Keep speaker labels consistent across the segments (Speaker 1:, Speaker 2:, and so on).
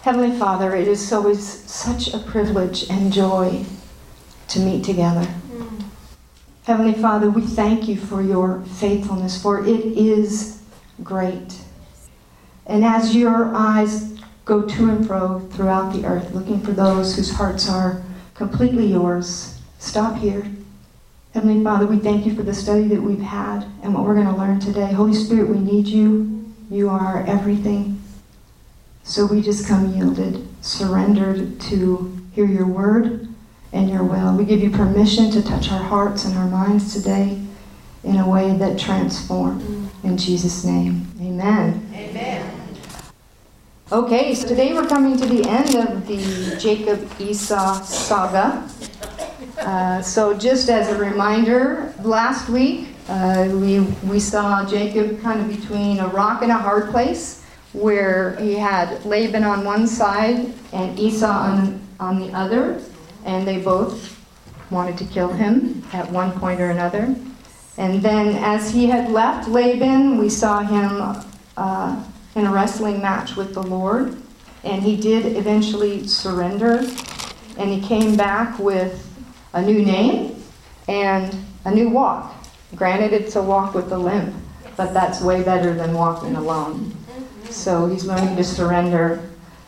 Speaker 1: Heavenly Father, it is always such a privilege and joy to meet together. Heavenly Father, we thank you for your faithfulness, for it is great. And as your eyes go to and fro throughout the earth, looking for those whose hearts are completely yours, stop here. Heavenly Father, we thank you for the study that we've had and what we're going to learn today. Holy Spirit, we need you. You are everything. So we just come yielded, surrendered to hear your word and your will. We give you permission to touch our hearts and our minds today in a way that transforms. In Jesus' name, amen.
Speaker 2: Amen.
Speaker 1: Okay, so today we're coming to the end of the Jacob-Esau saga. So just as a reminder, last week we saw Jacob kind of between a rock and a hard place, where he had Laban on one side and Esau on the other, and they both wanted to kill him at one point or another. And then as he had left Laban, we saw him in a wrestling match with the Lord, and he did eventually surrender, and he came back with a new name and a new walk. Granted, it's a walk with a limp, but that's way better than walking alone. So he's learning to surrender,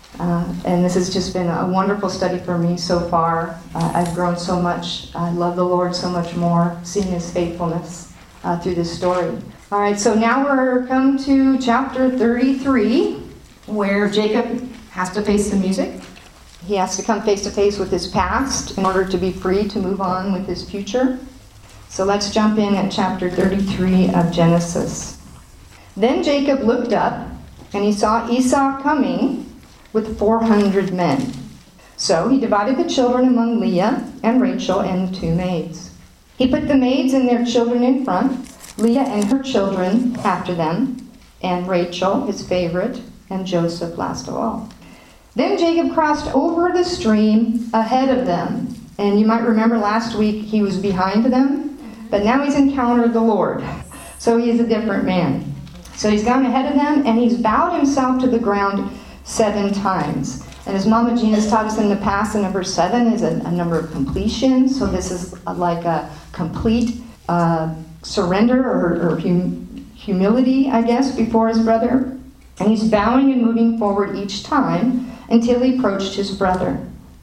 Speaker 1: and this has just been a wonderful study for me so far. I've grown so much. I love the Lord so much more, seeing his faithfulness through this story. All right, so now we're come to chapter 33, where Jacob has to face the music. He has to come face to face with his past in order to be free to move on with his future. So let's jump in at chapter 33 of Genesis. Then Jacob looked up, and he saw Esau coming with 400 men. So he divided the children among Leah and Rachel and the two maids. He put the maids and their children in front, Leah and her children after them, and Rachel, his favorite, and Joseph last of all. Then Jacob crossed over the stream ahead of them. And you might remember last week he was behind them, but now he's encountered the Lord. So he is a different man. So he's gone ahead of them, and he's bowed himself to the ground 7 times. And as Mama Jean has taught us in the past, the number 7 is a number of completion. So this is like a complete surrender or humility, I guess, before his brother. And he's bowing and moving forward each time until he approached his brother.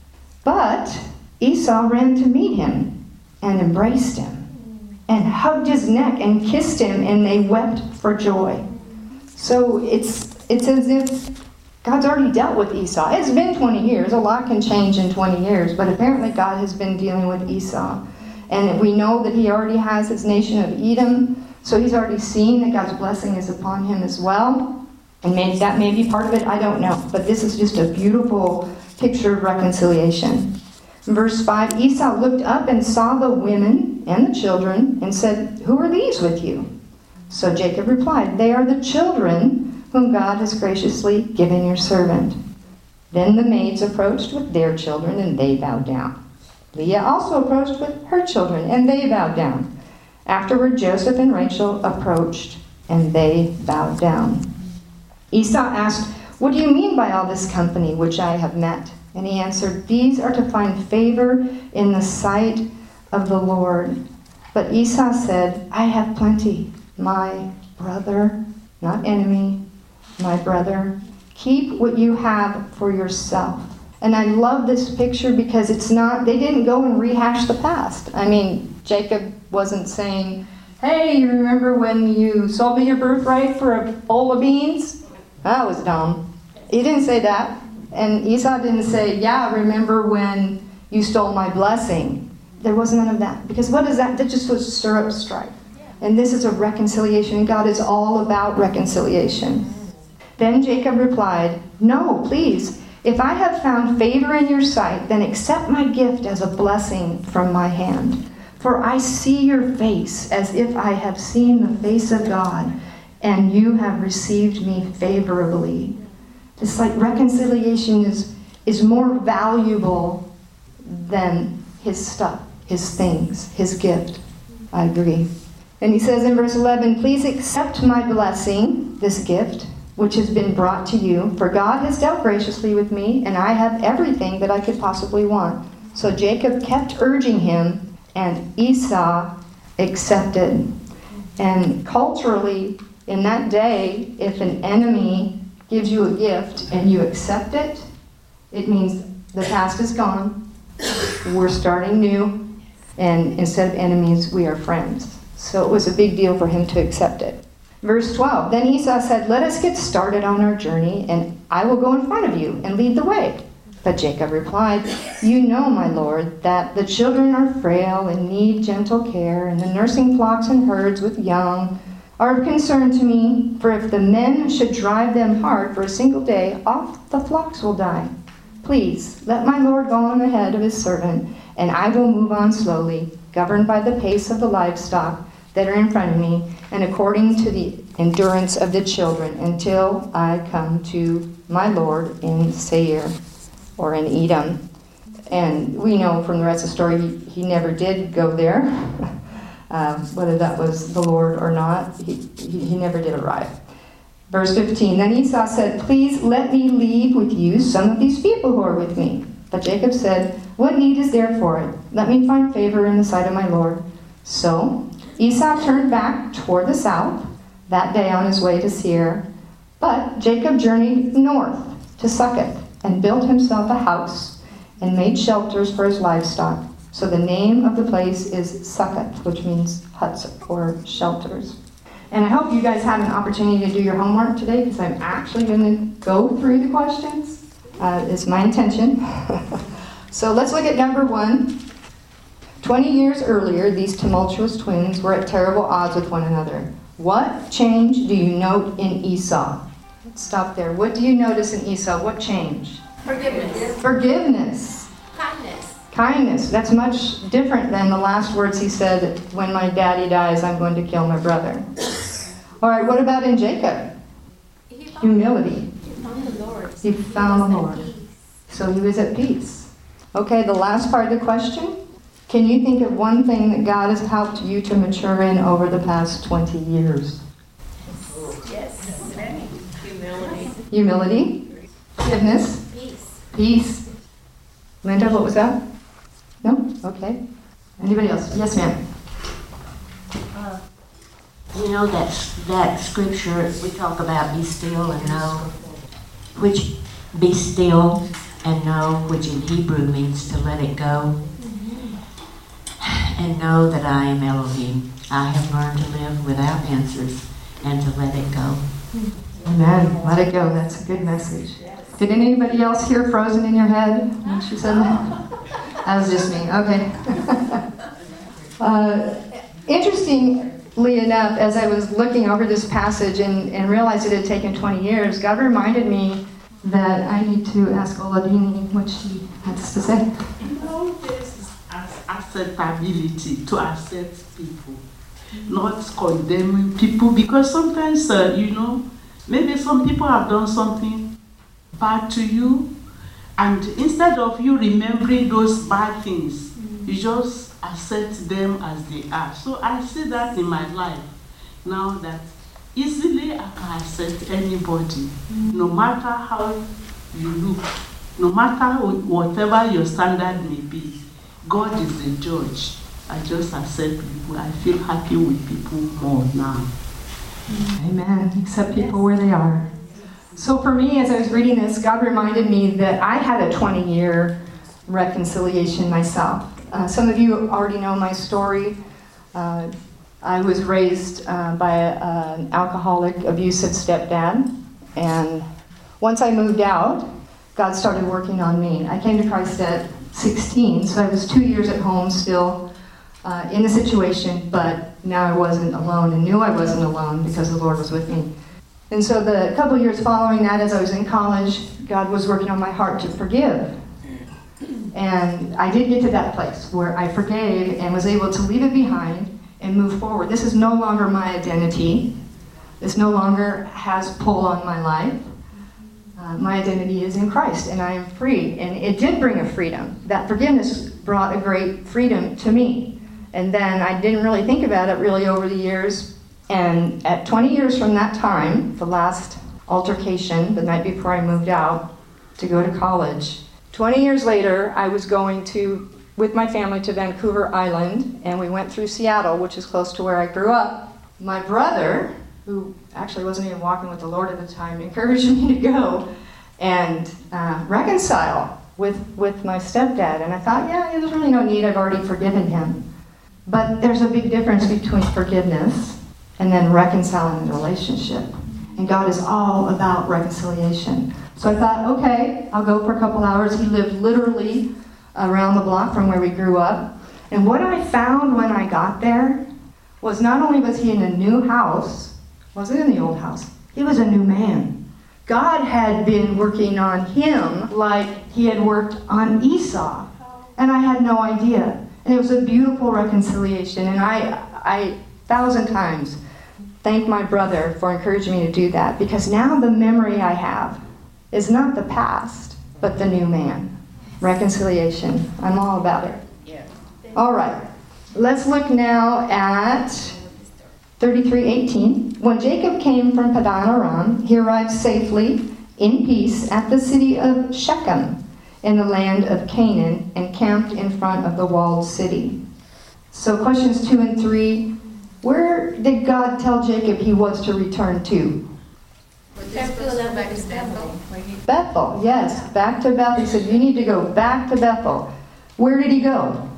Speaker 1: But Esau ran to meet him and embraced him and hugged his neck and kissed him, and they wept for joy. So it's as if God's already dealt with Esau. It's been 20 years. A lot can change in 20 years, but apparently God has been dealing with Esau. And we know that he already has his nation of Edom, so he's already seen that God's blessing is upon him as well. And maybe that may be part of it, I don't know. But this is just a beautiful picture of reconciliation. In verse 5, Esau looked up and saw the women and the children and said, "Who are these with you?" So Jacob replied, "They are the children whom God has graciously given your servant." Then the maids approached with their children, and they bowed down. Leah also approached with her children, and they bowed down. Afterward, Joseph and Rachel approached, and they bowed down. Esau asked, "What do you mean by all this company which I have met?" And he answered, "These are to find favor in the sight of the Lord." But Esau said, "I have plenty. My brother," not enemy, "my brother, keep what you have for yourself." And I love this picture because they didn't go and rehash the past. I mean, Jacob wasn't saying, "Hey, you remember when you sold me your birthright for a bowl of beans? That was dumb." He didn't say that. And Esau didn't say, "Yeah, remember when you stole my blessing?" There was none of that. Because what is that? That just was stir up strife. And this is a reconciliation. And God is all about reconciliation. Then Jacob replied, "No, please. If I have found favor in your sight, then accept my gift as a blessing from my hand. For I see your face as if I have seen the face of God, and you have received me favorably." It's like reconciliation is more valuable than his stuff, his things, his gift. I agree. And he says in verse 11, "Please accept my blessing," this gift, which has been brought to you, for God has dealt graciously with me, and I have everything that I could possibly want." So Jacob kept urging him, and Esau accepted. And culturally, in that day, if an enemy gives you a gift and you accept it, it means the past is gone, we're starting new, and instead of enemies, we are friends. So it was a big deal for him to accept it. Verse 12, "Then Esau said, 'Let us get started on our journey, and I will go in front of you and lead the way.' But Jacob replied, 'You know, my lord, that the children are frail and need gentle care, and the nursing flocks and herds with young are of concern to me. For if the men should drive them hard for a single day, off the flocks will die. Please, let my lord go on ahead of his servant, and I will move on slowly, governed by the pace of the livestock that are in front of me, and according to the endurance of the children, until I come to my lord in Seir," or in Edom. And we know from the rest of the story, he never did go there. Whether that was the Lord or not, he never did arrive. Verse 15, "Then Esau said, 'Please let me leave with you some of these people who are with me.' But Jacob said, 'What need is there for it? Let me find favor in the sight of my Lord.' So Esau turned back toward the south that day on his way to Seir. But Jacob journeyed north to Succoth and built himself a house and made shelters for his livestock. So the name of the place is Succoth, which means huts or shelters." And I hope you guys have an opportunity to do your homework today, because I'm actually going to go through the questions. It's my intention. So let's look at number 1. 20 years earlier, these tumultuous twins were at terrible odds with one another. What change do you note in Esau? Let's stop there. What do you notice in Esau? What changed?
Speaker 2: Forgiveness.
Speaker 1: Forgiveness.
Speaker 2: Kindness.
Speaker 1: Kindness. That's much different than the last words he said, "When my daddy dies, I'm going to kill my brother." All right, what about in Jacob? Humility.
Speaker 2: He found the Lord.
Speaker 1: He found the Lord. So he was at peace. Okay, the last part of the question. Can you think of one thing that God has helped you to mature in over the past 20 years?
Speaker 2: Yes. Humility.
Speaker 1: Humility. Forgiveness.
Speaker 2: Peace.
Speaker 1: Peace. Linda, what was that? No? Okay. Anybody else? Yes, ma'am.
Speaker 3: You know that scripture we talk about, be still and know, which be still and know, which in Hebrew means to let it go, and know that I am Elohim. I have learned to live without answers and to let it go.
Speaker 1: Amen. Let it go. That's a good message. Did anybody else hear frozen in your head when she said that? That was just me. Okay. Interestingly enough, as I was looking over this passage and realized it had taken 20 years, God reminded me that I need to ask Oladini what she has to say.
Speaker 4: You know, this is acceptability, to accept people, not condemning people, because sometimes, maybe some people have done something bad to you, and instead of you remembering those bad things, you just accept them as they are. So I see that in my life now, that easily I can accept anybody, no matter how you look, no matter whatever your standard may be. God is the judge. I just accept people. I feel happy with people more now.
Speaker 1: Amen. Accept people where they are. So for me, as I was reading this, God reminded me that I had a 20-year reconciliation myself. Some of you already know my story. I was raised by an alcoholic, abusive stepdad. And once I moved out, God started working on me. I came to Christ at 16, so I was 2 years at home still in the situation, but now I wasn't alone and knew I wasn't alone because the Lord was with me. And so the couple years following that, as I was in college, God was working on my heart to forgive. And I did get to that place where I forgave and was able to leave it behind and move forward. This is no longer my identity. This no longer has pull on my life. My identity is in Christ, and I am free. And it did bring a freedom. That forgiveness brought a great freedom to me. And then I didn't really think about it really over the years. And at 20 years from that time, the last altercation the night before I moved out to go to college. 20 years later, I was going with my family to Vancouver Island, and we went through Seattle, which is close to where I grew up. My brother, who actually wasn't even walking with the Lord at the time, encouraged me to go and reconcile with my stepdad. And I thought, yeah, there's really no need. I've already forgiven him. But there's a big difference between forgiveness and then reconciling the relationship. And God is all about reconciliation. So I thought, okay, I'll go for a couple hours. He lived literally around the block from where we grew up. And what I found when I got there was not only was he in a new house, wasn't in the old house, he was a new man. God had been working on him like he had worked on Esau. And I had no idea. And it was a beautiful reconciliation. And I 1,000 times thank my brother for encouraging me to do that, because now the memory I have is not the past, but the new man. Reconciliation. I'm all about it.
Speaker 2: Yeah.
Speaker 1: All right. Let's look now at 33:18. When Jacob came from Padan Aram, he arrived safely in peace at the city of Shechem in the land of Canaan and camped in front of the walled city. So questions 2 and 3. Where did God tell Jacob he was to return to? Bethel, yes, back to Bethel. He said, you need to go back to Bethel. Where did he go?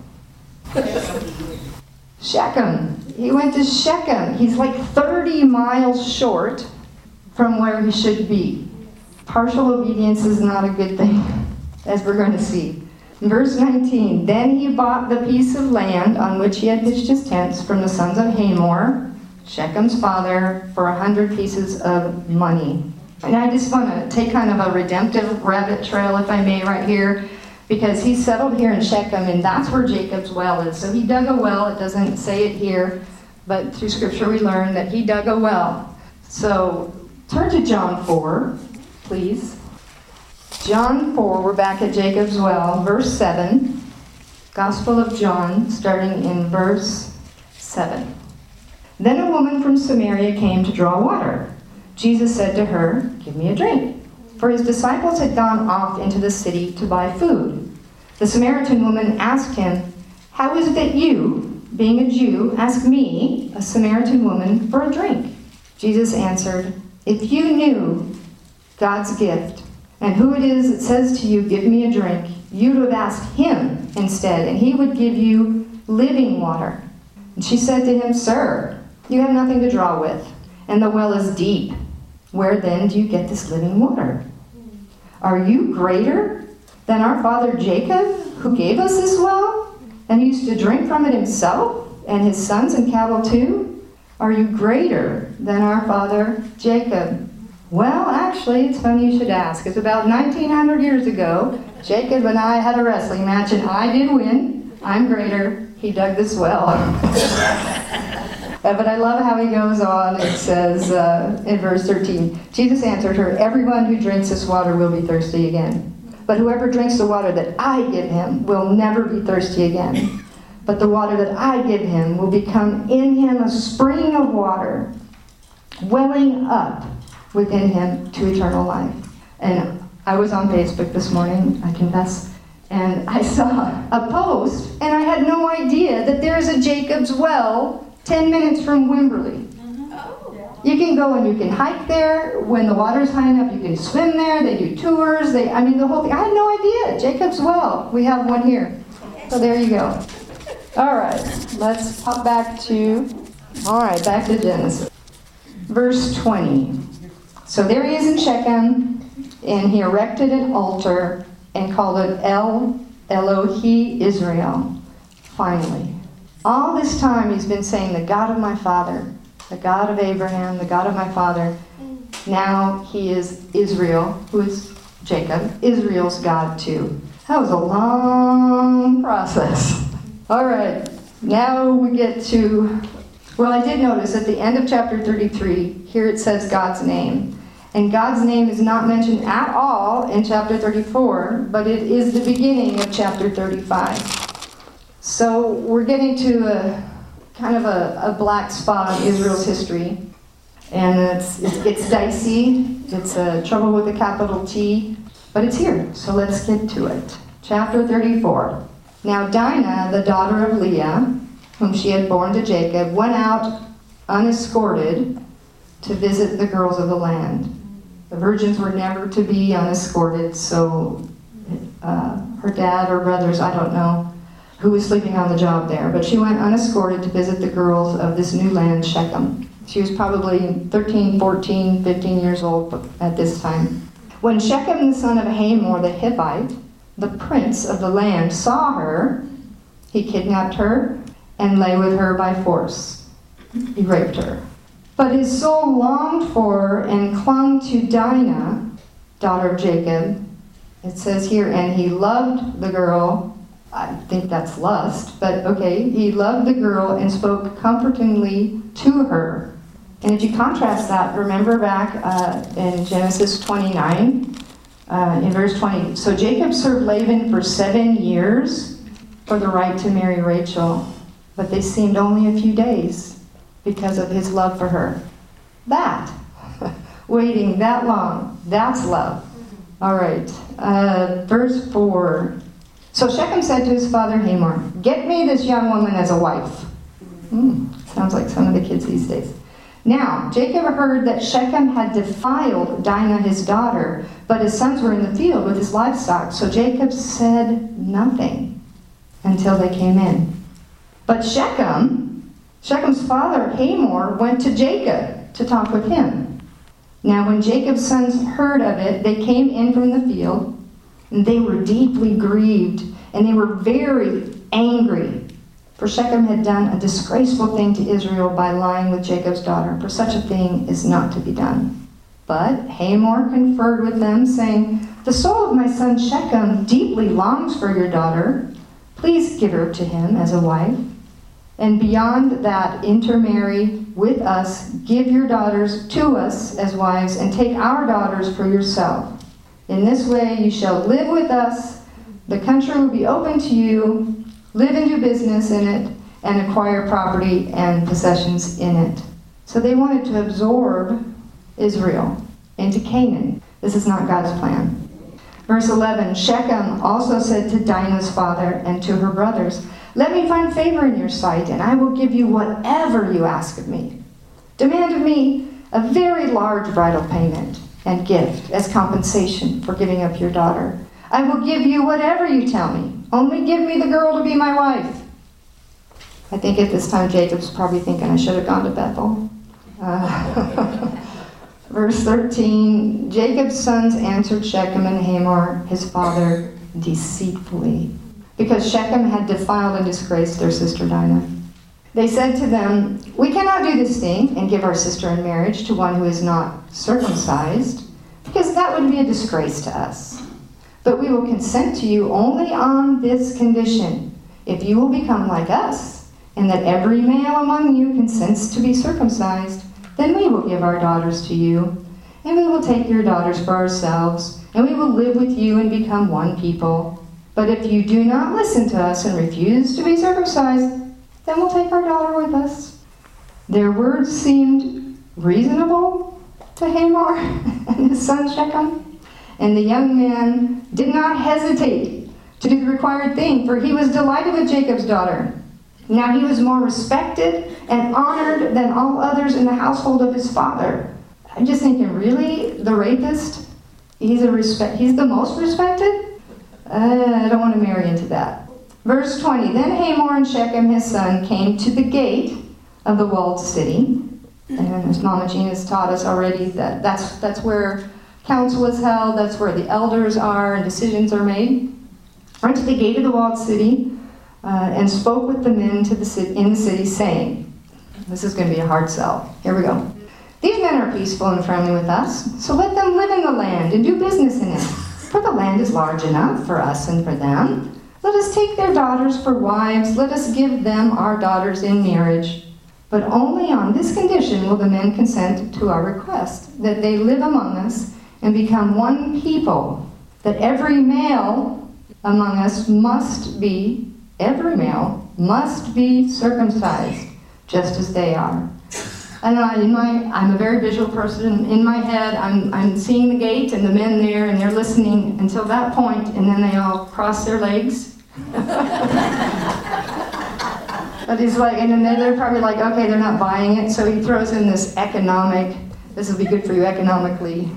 Speaker 1: Shechem. He went to Shechem. He's like 30 miles short from where he should be. Partial obedience is not a good thing, as we're going to see. In verse 19, then he bought the piece of land on which he had pitched his tents from the sons of Hamor, Shechem's father, for 100 pieces of money. And I just want to take kind of a redemptive rabbit trail, if I may, right here, because he settled here in Shechem, and that's where Jacob's well is. So he dug a well. It doesn't say it here, but through Scripture we learn that he dug a well. So turn to John 4, please. John 4, we're back at Jacob's well, verse 7. Gospel of John, starting in verse 7. Then a woman from Samaria came to draw water. Jesus said to her, give me a drink. For his disciples had gone off into the city to buy food. The Samaritan woman asked him, how is it that you, being a Jew, ask me, a Samaritan woman, for a drink? Jesus answered, if you knew God's gift, and who it is that says to you, give me a drink, you'd have asked him instead, and he would give you living water. And she said to him, sir, you have nothing to draw with, and the well is deep. Where then do you get this living water? Are you greater than our father Jacob, who gave us this well, and used to drink from it himself, and his sons and cattle too? Are you greater than our father Jacob? Well, actually, it's funny you should ask. It's about 1900 years ago. Jacob and I had a wrestling match, and I did win. I'm greater. He dug this well. But I love how he goes on. It says in verse 13, Jesus answered her, everyone who drinks this water will be thirsty again. But whoever drinks the water that I give him will never be thirsty again. But the water that I give him will become in him a spring of water, welling up within him to eternal life. And I was on Facebook this morning, I confess, and I saw a post, and I had no idea that there's a Jacob's Well 10 minutes from Wimberley. You can go and you can hike there. When the water's high enough, you can swim there. They do tours. The whole thing. I had no idea. Jacob's Well. We have one here. So there you go. All right. Let's hop back to Genesis. Verse 20. So there he is in Shechem, and he erected an altar and called it El Elohi Israel. Finally. All this time he's been saying, the God of my father, the God of Abraham, the God of my father. Now he is Israel, who is Jacob, Israel's God too. That was a long process. All right, now we get to, well, I did notice at the end of chapter 33, here it says God's name. And God's name is not mentioned at all in chapter 34, but it is the beginning of chapter 35. So we're getting to a kind of a black spot in Israel's history. And it's dicey. It's trouble with a capital T. But it's here, so let's get to it. Chapter 34. Now Dinah, the daughter of Leah, whom she had borne to Jacob, went out unescorted to visit the girls of the land. The virgins were never to be unescorted, so her dad or brothers, I don't know, who was sleeping on the job there, but she went unescorted to visit the girls of this new land, Shechem. She was probably 13, 14, 15 years old at this time. When Shechem, the son of Hamor the Hivite, the prince of the land, saw her, he kidnapped her and lay with her by force. He raped her. But his soul longed for her and clung to Dinah, daughter of Jacob. It says here, and he loved the girl. I think that's lust, but okay. He loved the girl and spoke comfortingly to her. And if you contrast that, remember back in Genesis 29, in verse 20. So Jacob served Laban for 7 years for the right to marry Rachel, but they seemed only a few days because of his love for her. That, waiting that long, that's love. All right, verse 4. So Shechem said to his father Hamor, "Get me this young woman as a wife." Sounds like some of the kids these days. Now, Jacob heard that Shechem had defiled Dinah his daughter, but his sons were in the field with his livestock. So Jacob said nothing until they came in. But Shechem's father Hamor went to Jacob to talk with him. Now when Jacob's sons heard of it, they came in from the field, and they were deeply grieved, and they were very angry. For Shechem had done a disgraceful thing to Israel by lying with Jacob's daughter, for such a thing is not to be done. But Hamor conferred with them, saying, "The soul of my son Shechem deeply longs for your daughter. Please give her to him as a wife. And beyond that, intermarry with us, give your daughters to us as wives, and take our daughters for yourself. In this way you shall live with us, the country will be open to you, live and do business in it, and acquire property and possessions in it." So they wanted to absorb Israel into Canaan. This is not God's plan. Verse 11, Shechem also said to Dinah's father and to her brothers, "Let me find favor in your sight, and I will give you whatever you ask of me. Demand of me a very large bridal payment and gift as compensation for giving up your daughter. I will give you whatever you tell me. Only give me the girl to be my wife." I think at this time Jacob's probably thinking, I should have gone to Bethel. Verse 13, Jacob's sons answered Shechem and Hamor, his father, deceitfully, because Shechem had defiled and disgraced their sister Dinah. They said to them, "We cannot do this thing and give our sister in marriage to one who is not circumcised, because that would be a disgrace to us. But we will consent to you only on this condition, if you will become like us, and that every male among you consents to be circumcised, then we will give our daughters to you, and we will take your daughters for ourselves, and we will live with you and become one people. But if you do not listen to us and refuse to be circumcised, then we'll take our daughter with us." Their words seemed reasonable to Hamor and his son Shechem, and the young man did not hesitate to do the required thing, for he was delighted with Jacob's daughter. Now he was more respected and honored than all others in the household of his father. I'm just thinking, really? The rapist? He's the most respected? I don't want to marry into that. Verse 20, Then Hamor and Shechem his son came to the gate of the walled city. And as Mama Jean has taught us already, that's where council is held, that's where the elders are and decisions are made. Went to the gate of the walled city and spoke with the men in the city, saying, this is going to be a hard sell. Here we go. "These men are peaceful and friendly with us, so let them live in the land and do business in it. For the land is large enough for us and for them. Let us take their daughters for wives. Let us give them our daughters in marriage. But only on this condition will the men consent to our request, that they live among us and become one people, that every male among us must be circumcised, just as they are." And I'm a very visual person. In my head, I'm seeing the gate and the men there, and they're listening until that point, and then they all cross their legs. But he's like, and then they're probably like, okay, they're not buying it. So he throws in this will be good for you economically.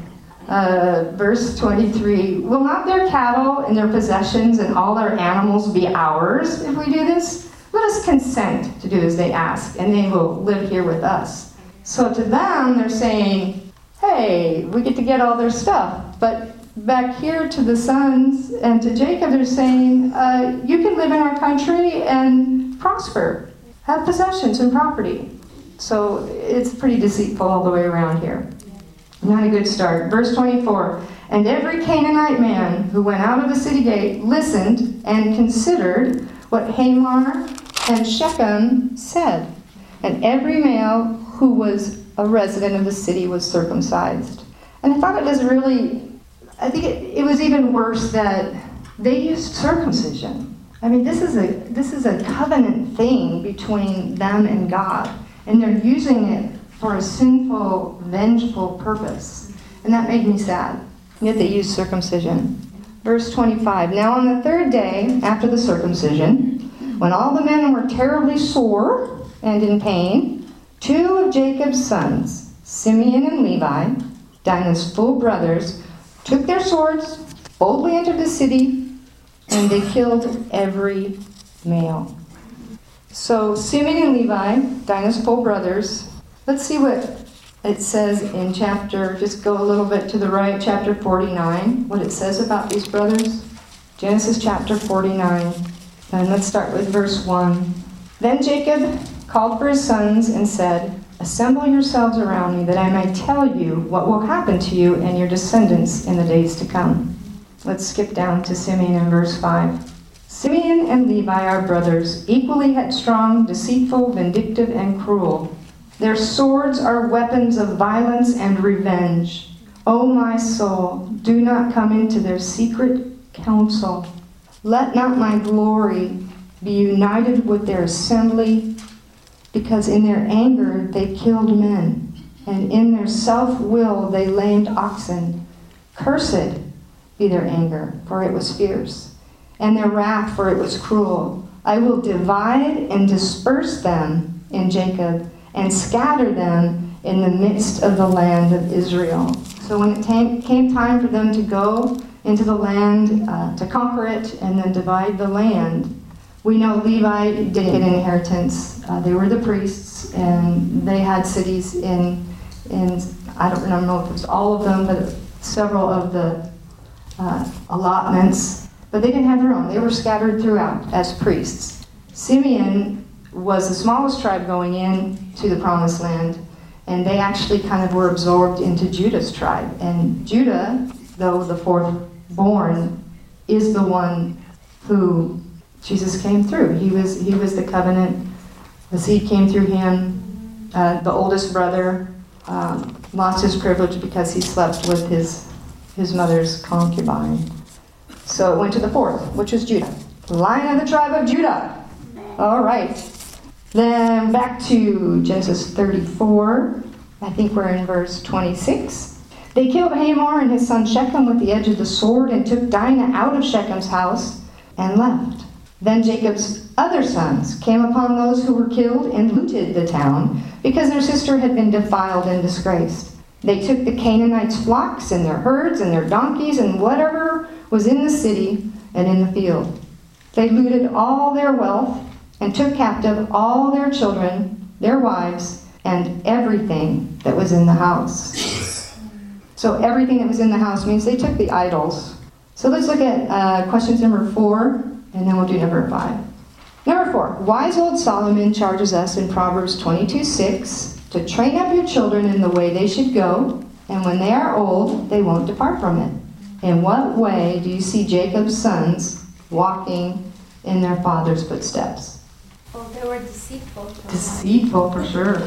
Speaker 1: Verse 23, will not their cattle and their possessions and all their animals be ours if we do this? Let us consent to do as they ask, and they will live here with us. So to them, they're saying, hey, we get to get all their stuff. But back here to the sons and to Jacob, they're saying, you can live in our country and prosper, have possessions and property. So it's pretty deceitful all the way around here. Not a good start. Verse 24, and every Canaanite man who went out of the city gate listened and considered what Hamor and Shechem said. And every male who was a resident of the city was circumcised. And I thought it was really, I think it was even worse that they used circumcision. I mean, this is a covenant thing between them and God. And they're using it for a sinful, vengeful purpose. And that made me sad. Yet they used circumcision. Verse 25, now on the third day after the circumcision, when all the men were terribly sore and in pain, 2 of Jacob's sons, Simeon and Levi, Dinah's full brothers, took their swords, boldly entered the city, and they killed every male. So Simeon and Levi, Dinah's full brothers, let's see what it says in just go a little bit to the right, chapter 49, what it says about these brothers. Genesis chapter 49, and let's start with verse 1. Then Jacob called for his sons and said, assemble yourselves around me, that I may tell you what will happen to you and your descendants in the days to come. Let's skip down to Simeon in verse 5. Simeon and Levi are brothers, equally headstrong, deceitful, vindictive, and cruel. Their swords are weapons of violence and revenge. O my soul, do not come into their secret counsel. Let not my glory be united with their assembly, because in their anger they killed men, and in their self-will they lamed oxen. Cursed be their anger, for it was fierce, and their wrath, for it was cruel. I will divide and disperse them in Jacob, and scatter them in the midst of the land of Israel. So when it came time for them to go into the land, to conquer it, and then divide the land, we know Levi did get an inheritance. They were the priests, and they had cities in I don't know if it was all of them, but several of the allotments. But they didn't have their own. They were scattered throughout as priests. Simeon was the smallest tribe going in to the promised land, and they actually kind of were absorbed into Judah's tribe. And Judah, though the fourth born, is the one who Jesus came through. He was the covenant. The seed came through him. The oldest brother lost his privilege because he slept with his mother's concubine. So it went to the fourth, which is Judah. Lion of the tribe of Judah. All right. Then back to Genesis 34. I think we're in verse 26. They killed Hamor and his son Shechem with the edge of the sword and took Dinah out of Shechem's house and left. Then Jacob's other sons came upon those who were killed and looted the town because their sister had been defiled and disgraced. They took the Canaanites' flocks and their herds and their donkeys and whatever was in the city and in the field. They looted all their wealth and took captive all their children, their wives, and everything that was in the house. So everything that was in the house means they took the idols. So let's look at questions number 4, and then we'll do number 5. Number 4, wise old Solomon charges us in Proverbs 22:6 to train up your children in the way they should go, and when they are old, they won't depart from it. In what way do you see Jacob's sons walking in their father's footsteps?
Speaker 2: Oh, they were deceitful.
Speaker 1: Deceitful for sure.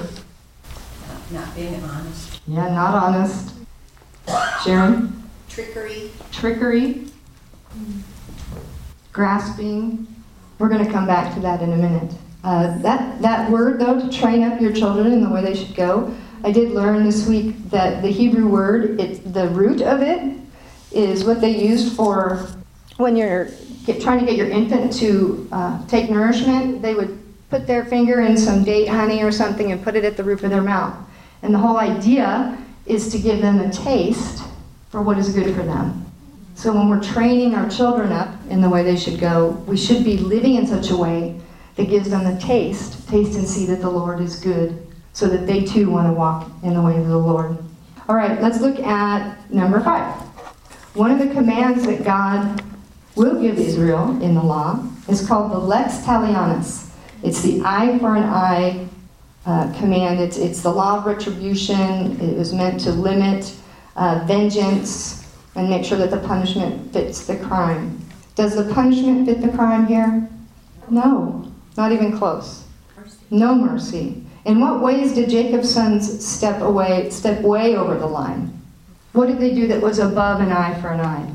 Speaker 2: Not being honest.
Speaker 1: Yeah, not honest. Sharon? Trickery. Grasping. We're going to come back to that in a minute. That word, though, to train up your children in the way they should go, I did learn this week that the Hebrew word, the root of it is what they used for when you're trying to get your infant to take nourishment. They would put their finger in some date honey or something and put it at the roof of their mouth. And the whole idea is to give them a taste for what is good for them. So when we're training our children up in the way they should go, we should be living in such a way that gives them the taste and see that the Lord is good, so that they too want to walk in the way of the Lord. All right, let's look at number 5. One of the commands that God will give Israel in the law is called the lex talionis. It's the eye for an eye command. It's the law of retribution. It was meant to limit vengeance and make sure that the punishment fits the crime. Does the punishment fit the crime here? No, not even close. No mercy. In what ways did Jacob's sons step way over the line? What did they do that was above an eye for an eye?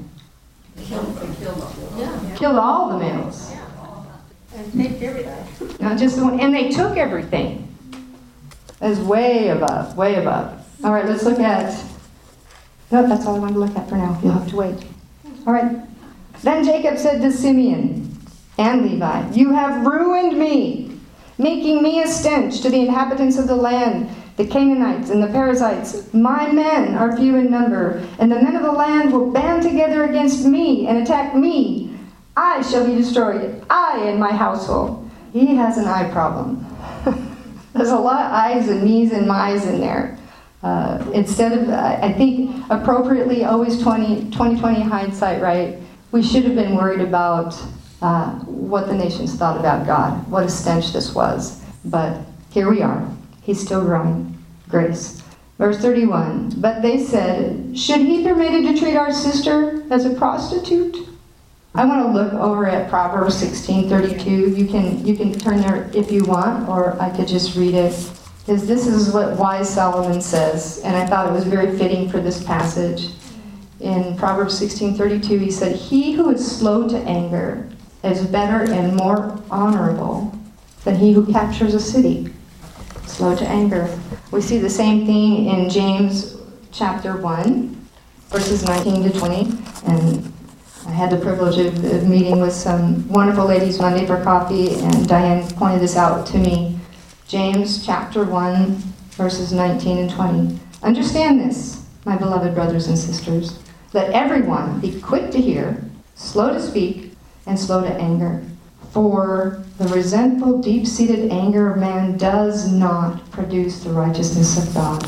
Speaker 1: Killed all the males.
Speaker 2: And take everything.
Speaker 1: Not just the one. And they took everything. That's way above, way above. All right, let's look at... No, that's all I wanted to look at for now. You'll have to wait. All right. Then Jacob said to Simeon and Levi, "You have ruined me, making me a stench to the inhabitants of the land, the Canaanites and the Perizzites. My men are few in number, and the men of the land will band together against me and attack me. I shall be destroyed, I and my household." He has an eye problem. There's a lot of I's and me's and my's in there. Instead of, I think, appropriately, always 20/20 hindsight, right? We should have been worried about what the nations thought about God, what a stench this was. But here we are. He's still growing. Grace. Verse 31, "But they said, 'Should he be permitted to treat our sister as a prostitute?'" I want to look over at Proverbs 16:32. You can turn there if you want, or I could just read it. Because this is what wise Solomon says, and I thought it was very fitting for this passage. In Proverbs 16:32, he said, "He who is slow to anger is better and more honorable than he who captures a city." Slow to anger. We see the same thing in James chapter 1, verses 19 to 20. And I had the privilege of meeting with some wonderful ladies Monday for coffee, and Diane pointed this out to me. James chapter 1, verses 19 and 20. "Understand this, my beloved brothers and sisters. Let everyone be quick to hear, slow to speak, and slow to anger. For the resentful, deep-seated anger of man does not produce the righteousness of God."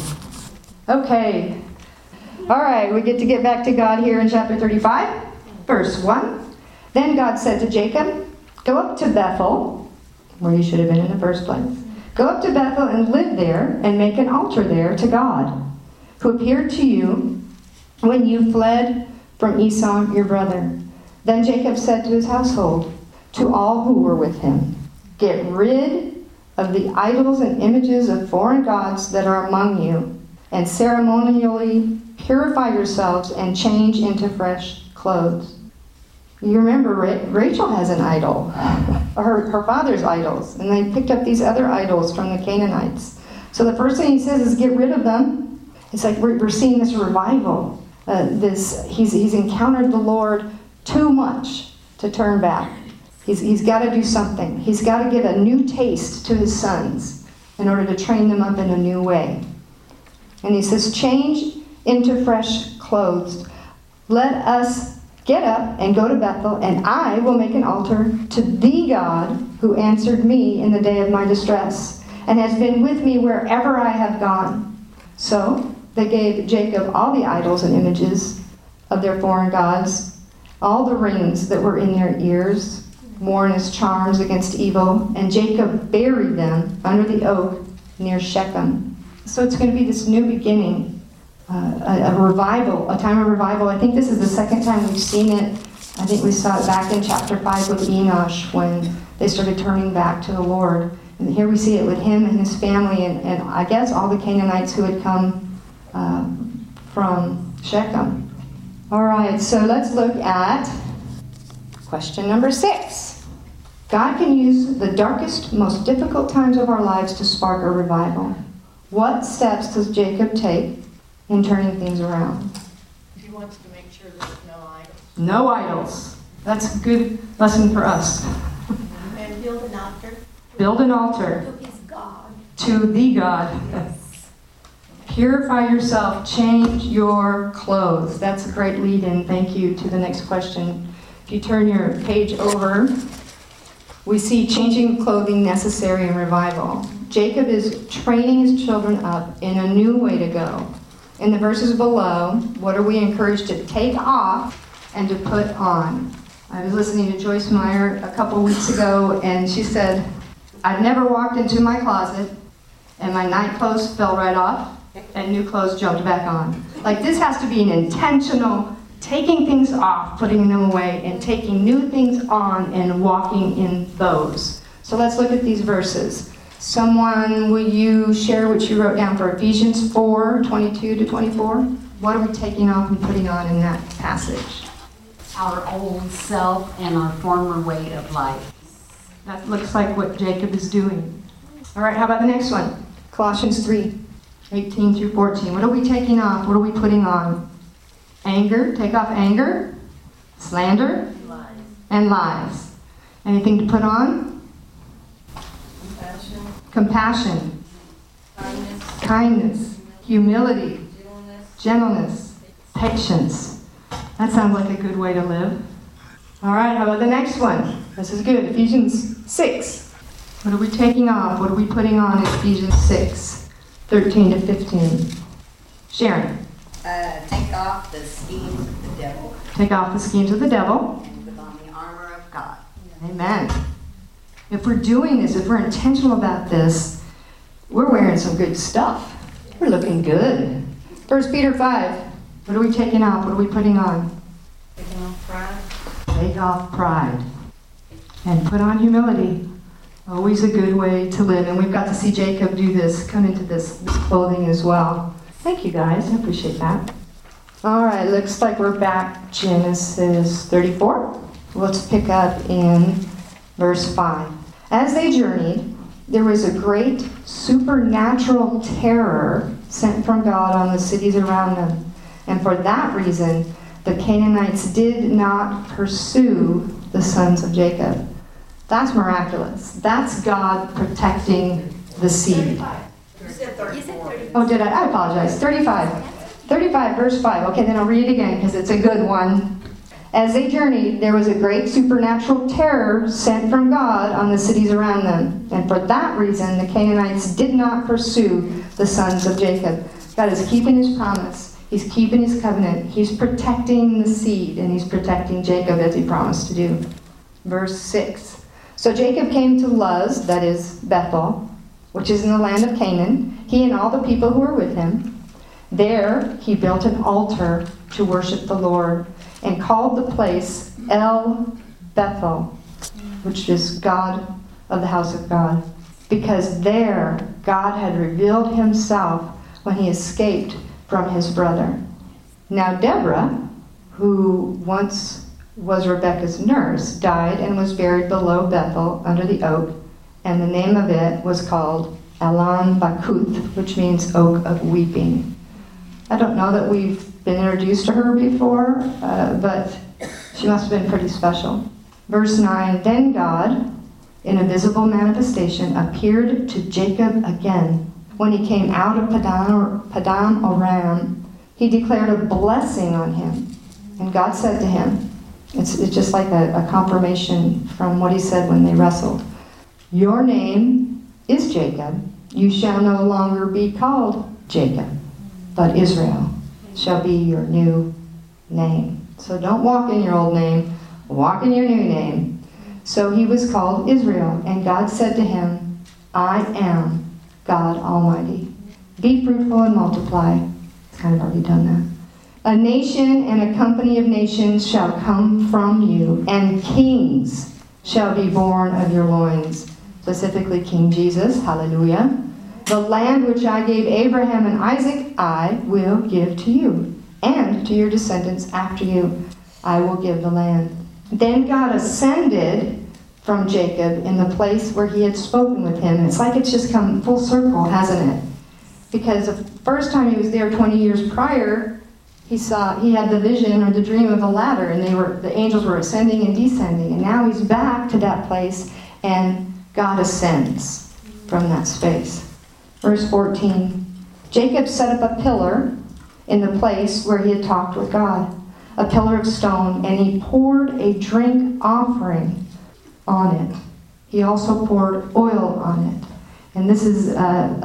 Speaker 1: Okay. All right, we get back to God here in chapter 35, verse 1. "Then God said to Jacob, 'Go up to Bethel,'" where you should have been in the first place. "Go up to Bethel and live there and make an altar there to God, who appeared to you when you fled from Esau your brother." Then Jacob said to his household, to all who were with him, "Get rid of the idols and images of foreign gods that are among you, and ceremonially purify yourselves and change into fresh clothes." You remember, Rachel has an idol, her father's idols, and they picked up these other idols from the Canaanites. So the first thing he says is get rid of them. It's like we're seeing this revival. He's encountered the Lord too much to turn back. He's got to do something. He's got to give a new taste to his sons in order to train them up in a new way. And he says, change into fresh clothes. Let us get up and go to Bethel, and I will make an altar to the God who answered me in the day of my distress, and has been with me wherever I have gone. So they gave Jacob all the idols and images of their foreign gods, all the rings that were in their ears, worn as charms against evil, and Jacob buried them under the oak near Shechem. So it's going to be this new beginning, a revival, a time of revival. I think this is the second time we've seen it. I think we saw it back in chapter 5 with Enosh when they started turning back to the Lord. And here we see it with him and his family, and I guess all the Canaanites who had come from Shechem. All right, so let's look at question number 6. God can use the darkest, most difficult times of our lives to spark a revival. What steps does Jacob take in turning things around?
Speaker 2: He wants to make sure there's no idols.
Speaker 1: No idols. That's a good lesson for us.
Speaker 2: And build an altar
Speaker 1: Build an altar
Speaker 2: to his God.
Speaker 1: to the God. Purify yourself. Change your clothes. That's a great lead-in. Thank you to the next question. If you turn your page over, we see changing clothing necessary in revival. Jacob is training his children up in a new way to go. In the verses below, what are we encouraged to take off and to put on? I was listening to Joyce Meyer a couple weeks ago, and she said, I've never walked into my closet and my night clothes fell right off and new clothes jumped back on. Like, this has to be an intentional taking things off, putting them away, and taking new things on and walking in those. So let's look at these verses. Someone, will you share what you wrote down for Ephesians 4, 22 to 24? What are we taking off and putting on in that passage?
Speaker 5: Our old self and our former way of life.
Speaker 1: That looks like what Jacob is doing. All right, how about the next one? Colossians 3, 18 through 14. What are we taking off? What are we putting on? Anger. Take off anger, slander, and lies. Anything to put on? Compassion. Kindness. Humility. Gentleness. Patience. That sounds like a good way to live. All right, how about the next one? This is good. Ephesians 6. What are we taking off? What are we putting on in Ephesians 6, 13 to 15? Sharon.
Speaker 6: Take off the schemes of the devil
Speaker 1: Take off the schemes of the devil.
Speaker 6: and put on the armor of God.
Speaker 1: Amen. If we're doing this, if we're intentional about this, we're wearing some good stuff. We're looking good. 1 Peter 5. What are we taking off? What are we putting on?
Speaker 2: Taking off pride.
Speaker 1: Take off pride. And put on humility. Always a good way to live. And we've got to see Jacob do this, come into this clothing as well. Thank you guys. I appreciate that. All right, looks like we're back Genesis 34. Let's pick up in verse 5. As they journeyed, there was a great supernatural terror sent from God on the cities around them. And for that reason, the Canaanites did not pursue the sons of Jacob. That's miraculous. That's God protecting the seed.
Speaker 2: 35. You said 34.
Speaker 1: Oh, did I? I apologize. 35. 35, verse 5. Okay, then I'll read it again because it's a good one. As they journeyed, there was a great supernatural terror sent from God on the cities around them. And for that reason, the Canaanites did not pursue the sons of Jacob. God is keeping his promise. He's keeping his covenant. He's protecting the seed, and he's protecting Jacob as he promised to do. Verse 6. So Jacob came to Luz, that is Bethel, which is in the land of Canaan, he and all the people who were with him. There he built an altar to worship the Lord and called the place El Bethel, which is God of the house of God, because there God had revealed himself when he escaped from his brother. Now Deborah, who once was Rebekah's nurse, died and was buried below Bethel under the oak, and the name of it was called Elon Bakuth, which means oak of weeping. I don't know that we've been introduced to her before, but she must have been pretty special. Verse 9, then God, in a visible manifestation, appeared to Jacob again. When he came out of Padan Aram, he declared a blessing on him. And God said to him, it's just like a confirmation from what he said when they wrestled. Your name is Jacob. You shall no longer be called Jacob, but Israel shall be your new name. So don't walk in your old name, walk in your new name. So he was called Israel, and God said to him, I am God Almighty. Be fruitful and multiply. It's kind of already done that. A nation and a company of nations shall come from you, and kings shall be born of your loins. Specifically King Jesus, hallelujah. The land which I gave Abraham and Isaac, I will give to you, and to your descendants after you, I will give the land. Then God ascended from Jacob in the place where he had spoken with him. It's like it's just come full circle, hasn't it? Because the first time he was there 20 years prior, he had the vision or the dream of a ladder, and the angels were ascending and descending. And now he's back to that place, and God ascends from that space. Verse 14, Jacob set up a pillar in the place where he had talked with God, a pillar of stone, and he poured a drink offering on it. He also poured oil on it. And this is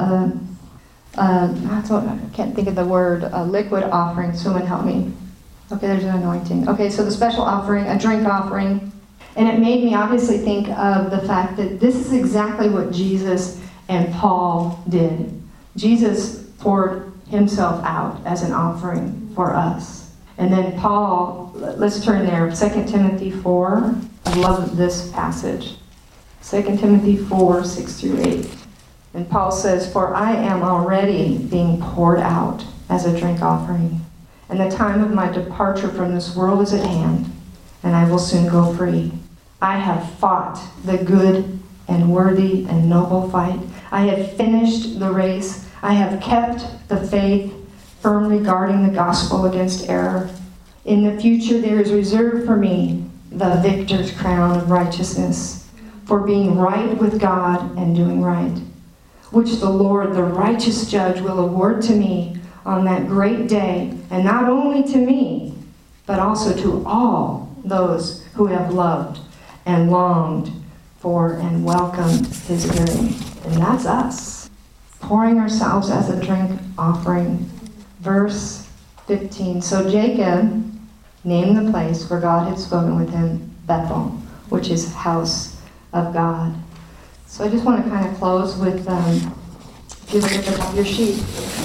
Speaker 1: I can't think of the word, a liquid offering. Someone help me. Okay, there's an anointing. Okay, so the special offering, a drink offering. And it made me obviously think of the fact that this is exactly what Jesus and Paul did. Jesus poured himself out as an offering for us. And then Paul, let's turn there, 2 Timothy 4. I love this passage. 2 Timothy 4, 6 through 8. And Paul says, "For I am already being poured out as a drink offering, and the time of my departure from this world is at hand, and I will soon go free. I have fought the good and worthy and noble fight. I have finished the race. I have kept the faith, firmly guarding the gospel against error. In the future there is reserved for me the victor's crown of righteousness, for being right with God and doing right, which the Lord, the righteous judge, will award to me on that great day, and not only to me, but also to all those who have loved and longed for and welcomed his hearing." And that's us, pouring ourselves as a drink offering. Verse 15, so Jacob named the place where God had spoken with him Bethel, which is house of God. So I just want to kind of close with, if you look at the top of your sheet,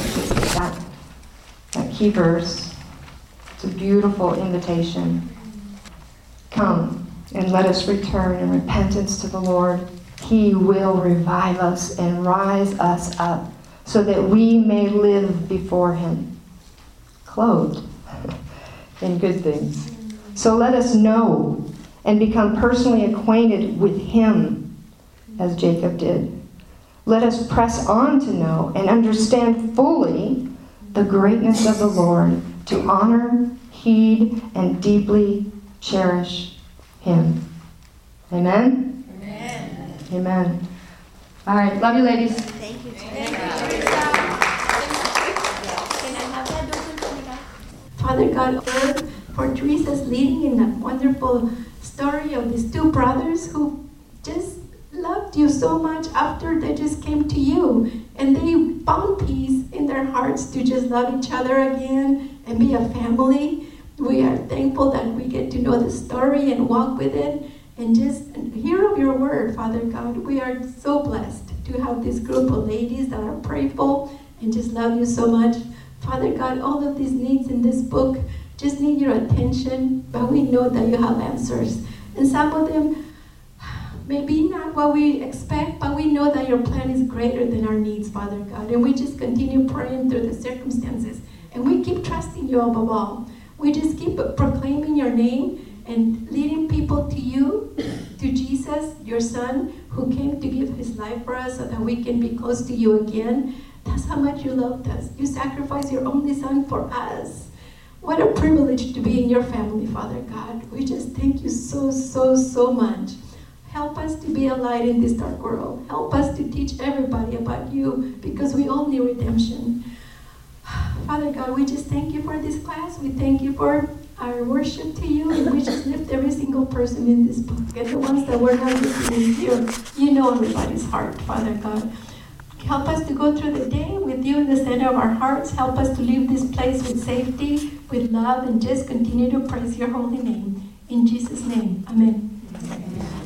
Speaker 1: that key verse. It's a beautiful invitation. Come and let us return in repentance to the Lord. He will revive us and rise us up so that we may live before him, clothed in good things. So let us know and become personally acquainted with him, as Jacob did. Let us press on to know and understand fully the greatness of the Lord, to honor, heed, and deeply cherish him. Amen?
Speaker 6: Amen.
Speaker 1: Amen. All right, love you, ladies.
Speaker 2: Thank you, Can I have that open?
Speaker 7: Father God, for Teresa's leading in that wonderful story of these two brothers who just loved you so much after they just came to you, and they found peace in their hearts to just love each other again and be a family. We are thankful that we get to know the story and walk with it and just hear of your word, Father God. We are so blessed to have this group of ladies that are prayerful and just love you so much. Father God, all of these needs in this book just need your attention, but we know that you have answers. And some of them, maybe not what we expect, but we know that your plan is greater than our needs, Father God. And we just continue praying through the circumstances. And we keep trusting you above all. We just keep proclaiming your name and leading people to you, to Jesus, your Son, who came to give his life for us so that we can be close to you again. That's how much you loved us. You sacrificed your only Son for us. What a privilege to be in your family, Father God. We just thank you so, so, so much. Help us to be a light in this dark world. Help us to teach everybody about you, because we all need redemption. Father God, we just thank you for this class. We thank you for our worship to you, and we just lift every single person in this book. And the ones that were not listening here, you know everybody's heart, Father God. Help us to go through the day with you in the center of our hearts. Help us to leave this place with safety, with love, and just continue to praise your holy name. In Jesus' name, amen.